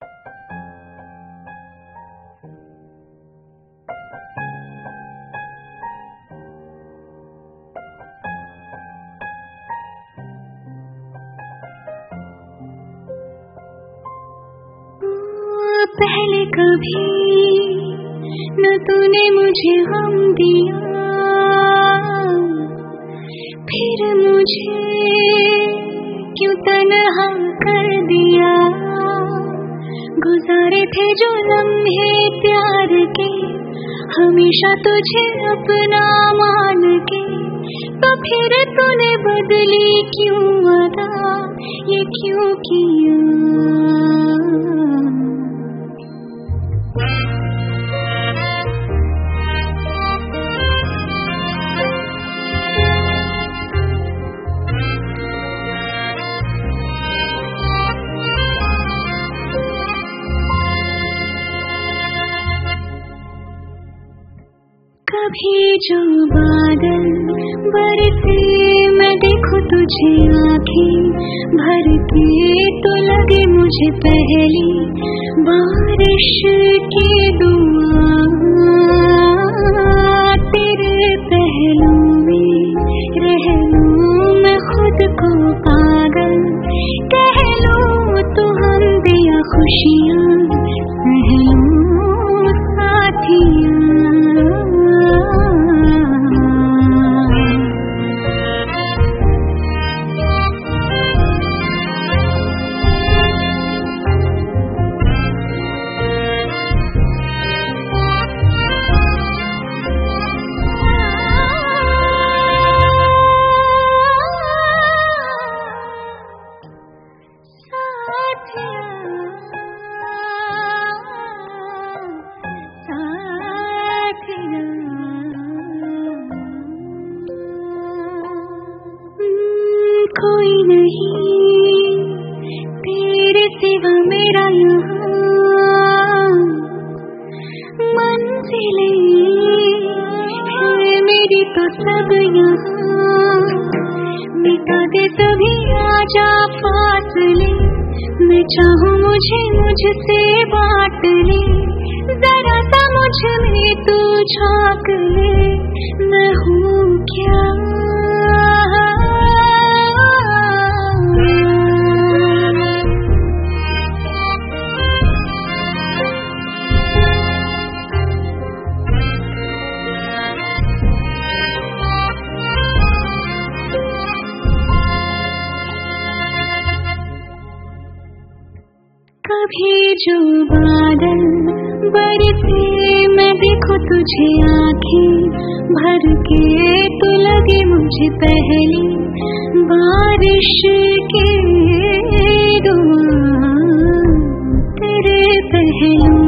पहले कभी न तूने मुझे गम दिया, फिर मुझे क्यों तन्हा कर दिया। गुजारे थे जो लम्हे प्यार के, हमेशा तुझे अपना मान के, तो फिर तूने बदली क्यों अदा, ये क्यों किया। कभी जो बादल बरसे मैं देखूं तुझे आँखें भर के, तो लगे मुझे पहली बारिश की दुआ। तेरे पहलू में रह लूं मैं खुद को पागल, कह लूं तो हम दिया खुशियाँ सह लूं साथियाँ। कोई नहीं तेरे सिवा मेरा यहाँ, मंजिलें है मेरी तो सब यहाँ। मिटा दे सभी आजा फासले, मैं चाहूँ मुझे मुझसे बांट ले। जरा सा मुझ में तू झाँक ले, मैं हूँ क्या। कभी जो बादल बरसे मैं देखूं तुझे आँखें भर के, तो लगे मुझे पहली बारिश की दुआ। तेरे पहलू